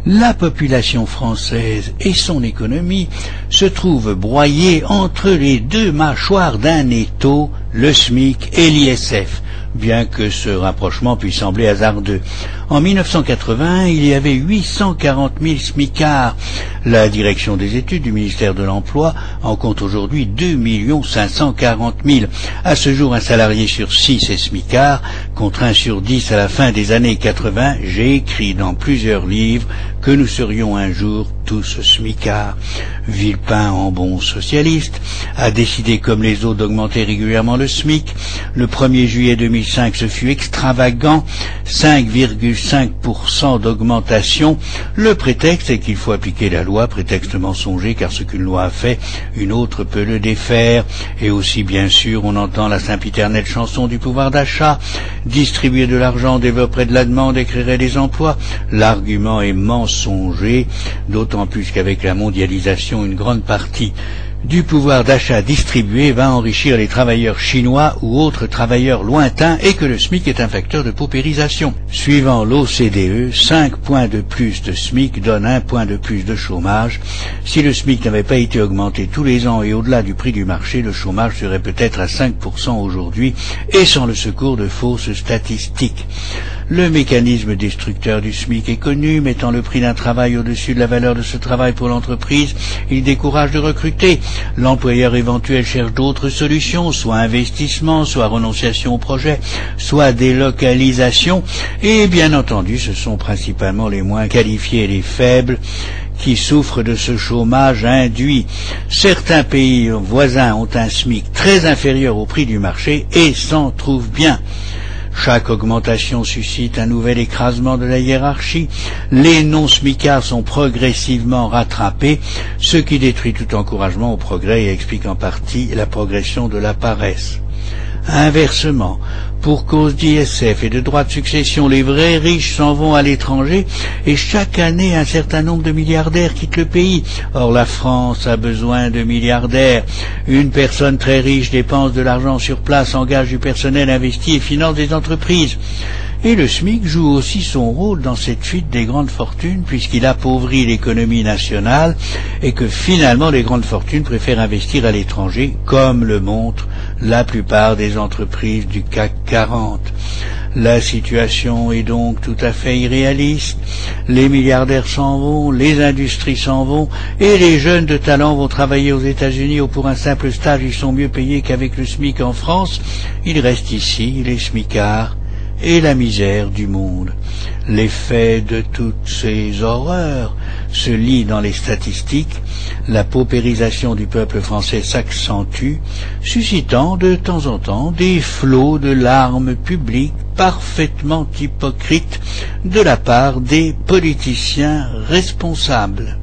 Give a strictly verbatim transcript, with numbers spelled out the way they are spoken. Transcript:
La population française et son économie se trouvent broyées entre les deux mâchoires d'un étau, le SMIC et l'I S F, bien que ce rapprochement puisse sembler hasardeux. En mille neuf cent quatre-vingt, il y avait huit cent quarante mille smicards. La direction des études du ministère de l'Emploi en compte aujourd'hui deux millions cinq cent quarante mille. À ce jour, un salarié sur six est smicard, contre un sur dix à la fin des années quatre-vingt. J'ai écrit dans plusieurs livres que nous serions un jour tous smicards. Villepin, en bon socialiste, a décidé comme les autres d'augmenter régulièrement le SMIC. Le premier juillet deux mille cinq, ce fut extravagant, cinq virgule cinq pour cent d'augmentation. Le prétexte est qu'il faut appliquer la loi, prétexte mensonger, car ce qu'une loi a fait, une autre peut le défaire. Et aussi, bien sûr, on entend la sempiternelle chanson du pouvoir d'achat. Distribuer de l'argent développerait de la demande et créerait des emplois. L'argument est mensonger, d'autant plus qu'avec la mondialisation, une grande partie du pouvoir d'achat distribué va enrichir les travailleurs chinois ou autres travailleurs lointains et que le SMIC est un facteur de paupérisation. Suivant l'O C D E, cinq points de plus de SMIC donnent un point de plus de chômage. Si le SMIC n'avait pas été augmenté tous les ans et au-delà du prix du marché, le chômage serait peut-être à cinq pour cent aujourd'hui et sans le secours de fausses statistiques. Le mécanisme destructeur du SMIC est connu, mettant le prix d'un travail au-dessus de la valeur de ce travail pour l'entreprise, il décourage de recruter. L'employeur éventuel cherche d'autres solutions, soit investissement, soit renonciation au projet, soit délocalisation, et bien entendu ce sont principalement les moins qualifiés et les faibles qui souffrent de ce chômage induit. Certains pays voisins ont un SMIC très inférieur au prix du marché et s'en trouvent bien. Chaque augmentation suscite un nouvel écrasement de la hiérarchie. Les non-smicards sont progressivement rattrapés, ce qui détruit tout encouragement au progrès et explique en partie la progression de la paresse. Inversement, pour cause d'I S F et de droits de succession, les vrais riches s'en vont à l'étranger et chaque année un certain nombre de milliardaires quittent le pays. Or la France a besoin de milliardaires. Une personne très riche dépense de l'argent sur place, engage du personnel, investit et finance des entreprises. Et le SMIC joue aussi son rôle dans cette fuite des grandes fortunes puisqu'il appauvrit l'économie nationale et que finalement les grandes fortunes préfèrent investir à l'étranger, comme le montrent la plupart des entreprises du C A C quarante. La situation est donc tout à fait irréaliste. Les milliardaires s'en vont, les industries s'en vont, et les jeunes de talent vont travailler aux États-Unis ou pour un simple stage, ils sont mieux payés qu'avec le SMIC en France. Il reste ici les smicards et la misère du monde. L'effet de toutes ces horreurs se lit dans les statistiques. La paupérisation du peuple français s'accentue, suscitant de temps en temps des flots de larmes publiques parfaitement hypocrites de la part des politiciens responsables.